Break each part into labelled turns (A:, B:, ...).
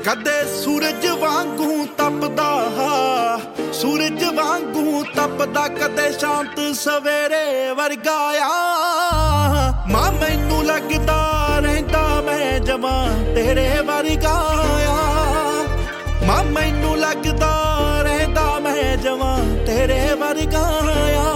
A: ਕਦੇ ਸੂਰਜ ਵਾਂਗੂ ਤਪਦਾ, ਸੂਰਜ ਵਾਂਗੂ ਤਪਦਾ, ਕਦੇ ਸ਼ਾਂਤ ਸਵੇਰੇ ਵਰਗਾ ਆ। ਮਾਂ ਮੈਨੂੰ ਲੱਗਦਾ ਰਹਿੰਦਾ ਮੈਂ ਜਵਾਂ ਤੇਰੇ ਵਰਗਾ ਆ। ਮਾਂ ਮੈਨੂੰ ਲੱਗਦਾ ਰਹਿੰਦਾ ਮੈਂ ਜਵਾਂ ਤੇਰੇ ਵਰਗਾ ਆ।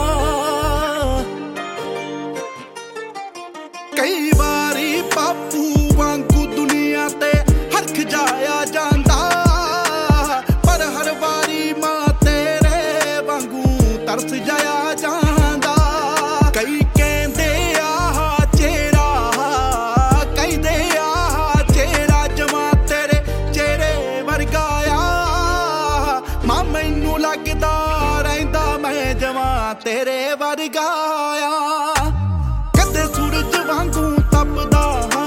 A: ਕਈ ਵਾਰੀ ਬਾਪੂ ਵਾਂਗੂ ਦੁਨੀਆ ਤੇ ਹਰਖ ਜਾਇਆ ਜਾਂਦਾ, ਪਰ ਹਰ ਵਾਰੀ ਮਾਂ ਤੇਰੇ ਵਾਂਗੂ ਤਰਸ ਜਾਇਆ ਜਾਂਦਾ। ਕਈ ਕਹਿੰਦੇ ਆਹ ਚਿਹਰਾ, ਕਹਿੰਦੇ ਆਹ ਚਿਹਰਾ ਜਵਾਂ ਤੇਰੇ ਚਿਹਰੇ ਵਰਗਾ ਆ। ਮਾਂ ਮੈਨੂੰ ਲੱਗਦਾ ਰਹਿੰਦਾ ਮੈਂ ਜਵਾਂ ਤੇਰੇ ਵਰਗਾ ਆ। ਕਦੇ ਸੂਰਜ ਵਾਂਗੂ ਤਪਦਾ,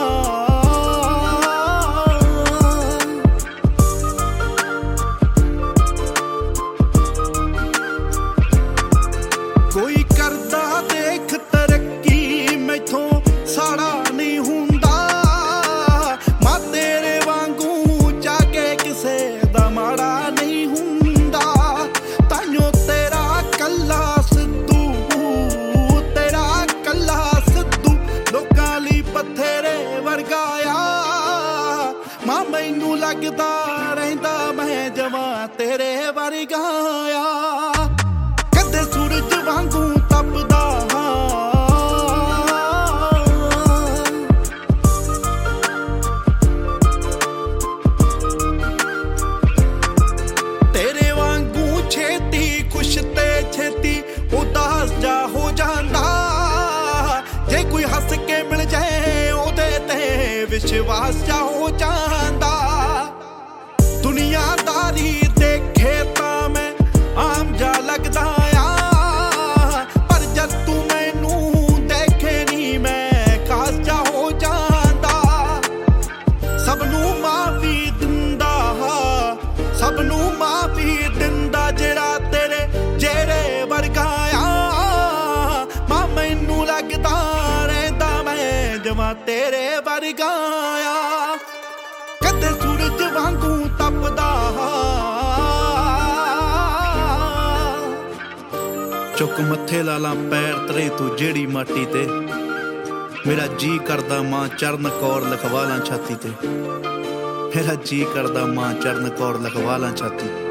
A: ਕੋਈ ਕਰਦਾ ਦੇਖ ਤਰੱਕੀ ਮੈਥੋਂ ਸਾੜਾ ਨਹੀਂ ਹੁੰਦਾ। ਮਾਂ ਤੇਰੇ ਵਾਂਗੂ ਜਾ ਕੇ ਕਿਸੇ ਦਾ ਮਾੜਾ ਨਹੀਂ ਹੁੰਦਾ। ਤਾਈਓ ਤੇਰਾ ਕੱਲਾ ਸਿੱਧੂ, ਤੇਰਾ ਕੱਲਾ ਸਿੱਧੂ ਲੋਕਾਂ ਲਈ ਬਥੇਰੇ ਵਰਗਾ ਆ। ਮਾਂ ਮੈਨੂੰ ਲੱਗਦਾ ਰਹਿੰਦਾ ਮੈਂ ਜਵਾਂ ਤੇਰੇ ਵਰਗਾ ਆ। ਕਦੇ ਸੂਰਜ ਵਾਂਗੂ ਤਪਦਾ, ਤੇਰੇ ਵਾਂਗੂ ਛੇਤੀ ਖੁਸ਼ ਤੇ ਛੇਤੀ ਉਦਾਸ ਜਾ ਹੋ ਜਾਂਦਾ। ਜੇ ਕੋਈ ਹੱਸ ਕੇ ਮਿਲ ਜਾਏ ਉਹਦੇ ਤੇ ਵਿਸ਼ਵਾਸ ਜਾ ਹੋ ਜਾਂਦਾ। ਦੁਨੀਆਦਾਰੀ ਦੇਖੇ ਤਾਂ ਮੈਂ ਆਮ ਜਾ ਲੱਗਦਾ ਆ, ਪਰ ਜਦ ਤੂੰ ਮੈਨੂੰ ਦੇਖੇ ਨੀ ਮੈਂ ਖਾਸ ਜਾ ਹੋ ਜਾਂਦਾ। ਸਭ ਨੂੰ ਮਾਫੀ ਦਿੰਦਾ, ਸਭ ਨੂੰ ਮਾਫੀ ਦਿੰਦਾ ਜਿਹੜਾ ਤੇਰੇ ਜਿਹੜੇ ਵਰਗਾ ਆ। ਮਾਂ ਮੈਨੂੰ ਲੱਗਦਾ ਰਹਿੰਦਾ ਮੈਂ ਜਵਾਂ ਤੇਰੇ ਵਰਗਾ ਆ। ਕਦੇ ਸੂਰਜ ਵਾਂਗੂ ਤਪਦਾ, ਚੁੱਕ ਮੱਥੇ ਲਾ ਲਾਂ ਪੈਰ ਤਰੇ ਤੂੰ ਜਿਹੜੀ ਮਾਟੀ ਤੇ। ਮੇਰਾ ਜੀ ਕਰਦਾ ਮਾਂ ਚਰਨ ਕੌਰ ਲਿਖਵਾ ਲਾਂ ਛਾਤੀ ਤੇ। ਮੇਰਾ ਜੀ ਕਰਦਾ ਮਾਂ ਚਰਨ ਕੌਰ ਲਿਖਵਾ ਲਾਂ ਛਾਤੀ।